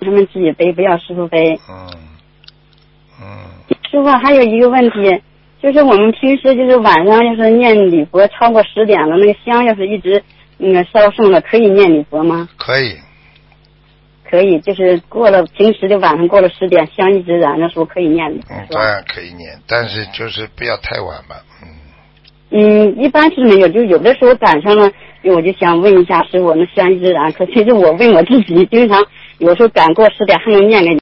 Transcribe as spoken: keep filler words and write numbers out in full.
他们自己背，不要师傅背。 嗯嗯。 师傅还有一个问题，就是我们平时就是晚上要是念礼佛超过十点了，那个香要是一直那个烧剩了，可以念礼佛吗？ 可以。 可以，就是过了平时的晚上过了十点，香一直燃的时候可以念的。 嗯，当然可以念，但是就是不要太晚吧。嗯。 嗯，一般是没有，就有的时候赶上了，我就想问一下师傅，那香一直燃。可其实我问我自己，经常有时候赶过十点还能念个